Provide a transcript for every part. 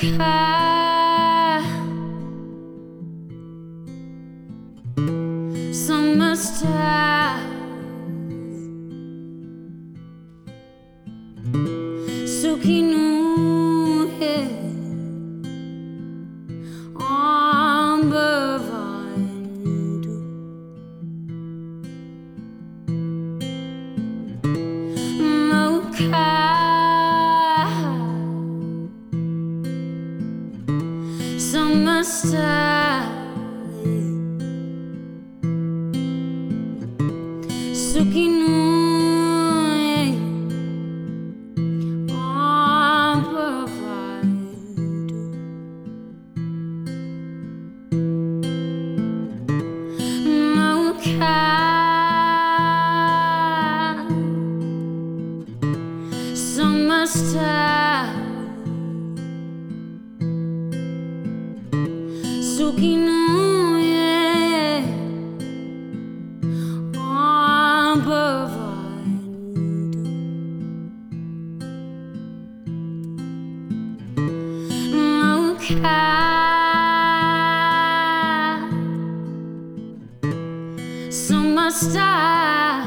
Luca, summer stars, Sukinuhe, Ambervandu, Luca, summer stars, Sukinuhe, Ambervandu, Luca, summer stars, Sukinuhe, Ambervandu, Luca, summer stars,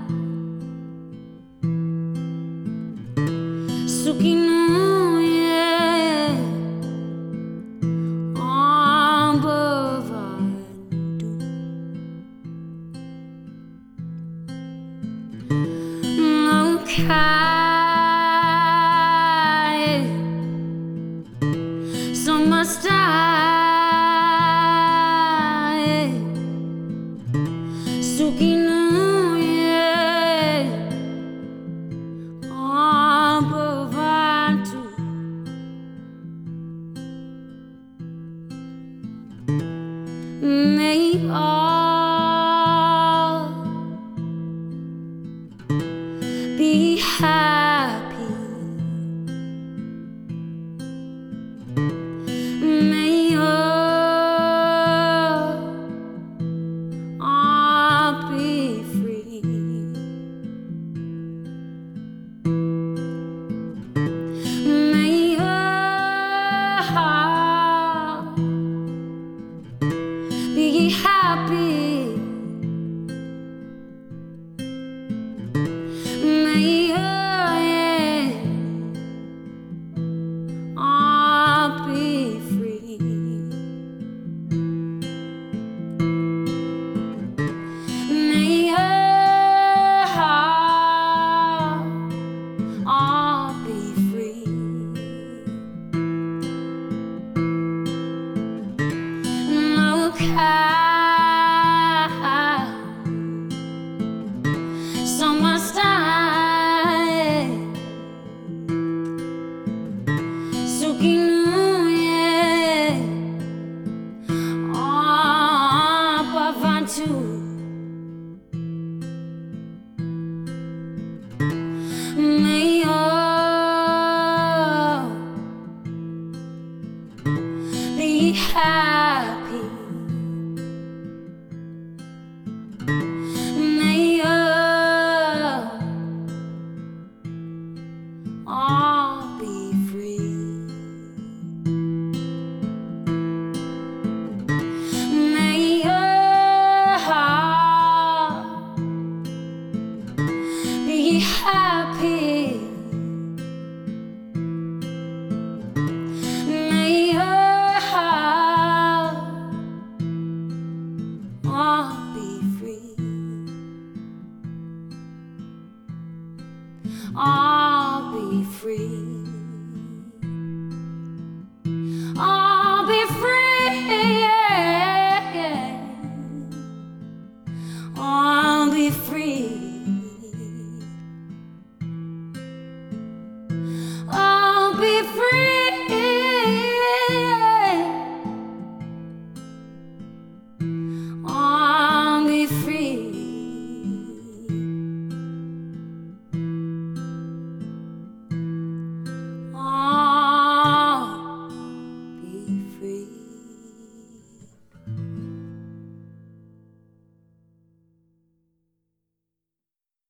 Sukinuhe, Ambervandu, Luca, summer stars, Sukinuhe, Ambervandu, may all be happy, may all be free, may all be happy, may all be free, may all be free, Luca, summer stars, Sukinuhe, Ambervandu, may all be happy,